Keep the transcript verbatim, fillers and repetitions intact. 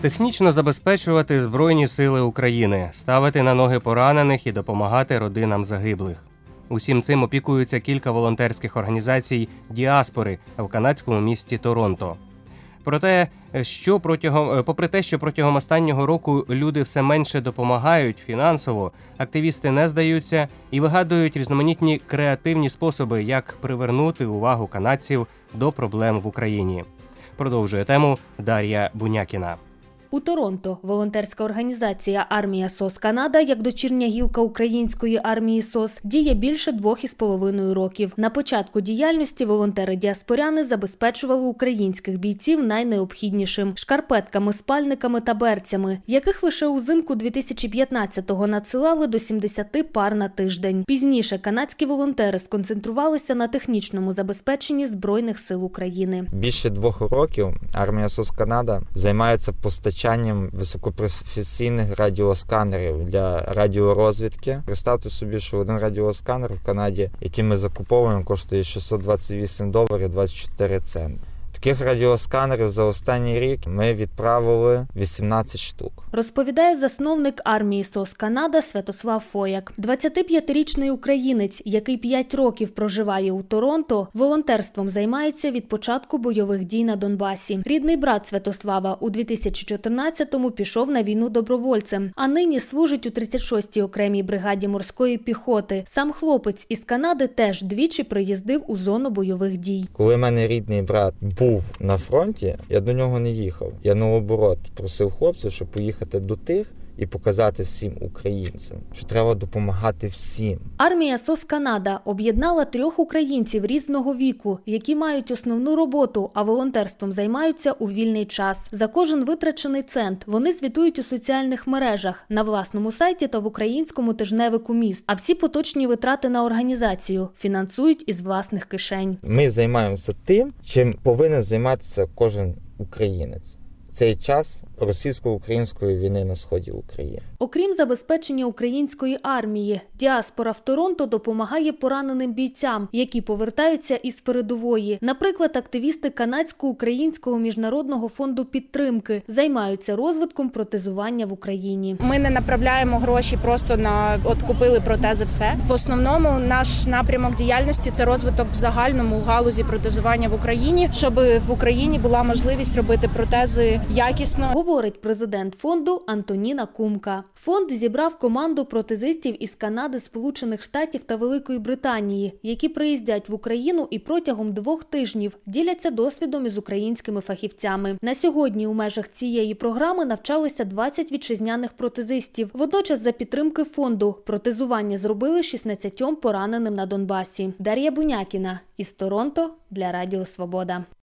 Технічно забезпечувати Збройні сили України, ставити на ноги поранених і допомагати родинам загиблих. Усім цим опікуються кілька волонтерських організацій діаспори в канадському місті Торонто. Проте, що протягом, попри те, що протягом останнього року люди все менше допомагають фінансово, активісти не здаються і вигадують різноманітні креативні способи, як привернути увагу канадців до проблем в Україні. Продовжує тему Дар'я Бунякіна. У Торонто волонтерська організація «Армія СОС Канада», як дочірня гілка української армії СОС, діє більше двох із половиною років. На початку діяльності волонтери-діаспоряни забезпечували українських бійців найнеобхіднішим – шкарпетками, спальниками та берцями, яких лише узимку дві тисячі п'ятнадцятого надсилали до сімдесяти пар на тиждень. Пізніше канадські волонтери сконцентрувалися на технічному забезпеченні Збройних сил України. Більше двох років армія СОС Канада займається постачанням високопрофесійних радіосканерів для радіорозвідки. Представте собі, що один радіосканер в Канаді, який ми закуповуємо, коштує шістсот двадцять вісім доларів двадцять чотири центи. Таких радіосканерів за останній рік ми відправили вісімнадцять штук. Розповідає засновник армії СОС Канада Святослав Фояк. двадцятип'ятирічний українець, який п'ять років проживає у Торонто, волонтерством займається від початку бойових дій на Донбасі. Рідний брат Святослава у дві тисячі чотирнадцятому пішов на війну добровольцем, а нині служить у тридцять шостій окремій бригаді морської піхоти. Сам хлопець із Канади теж двічі приїздив у зону бойових дій. Коли в мене рідний брат був на фронті, я до нього не їхав. Я наоборот просив хлопців, щоб поїхати до тих і показати всім українцям, що треба допомагати всім. Армія СОС Канада об'єднала трьох українців різного віку, які мають основну роботу, а волонтерством займаються у вільний час. За кожен витрачений цент вони звітують у соціальних мережах, на власному сайті та в українському тижневику міст. А всі поточні витрати на організацію фінансують із власних кишень. Ми займаємося тим, чим повинен займатися кожен українець. Цей час російсько-української війни на сході України. Окрім забезпечення української армії, діаспора в Торонто допомагає пораненим бійцям, які повертаються із передової. Наприклад, активісти Канадсько-українського міжнародного фонду підтримки займаються розвитком протезування в Україні. Ми не направляємо гроші просто на от купили протези все. В основному наш напрямок діяльності – це розвиток в загальному галузі протезування в Україні, щоб в Україні була можливість робити протези якісно. Говорить президент фонду Антоніна Кумка. Фонд зібрав команду протезистів із Канади, Сполучених Штатів та Великої Британії, які приїздять в Україну і протягом двох тижнів діляться досвідом із українськими фахівцями. На сьогодні у межах цієї програми навчалися двадцять вітчизняних протезистів. Водночас за підтримки фонду протезування зробили шістнадцятьом пораненим на Донбасі. Дар'я Бунякіна із Торонто для Радіо Свобода.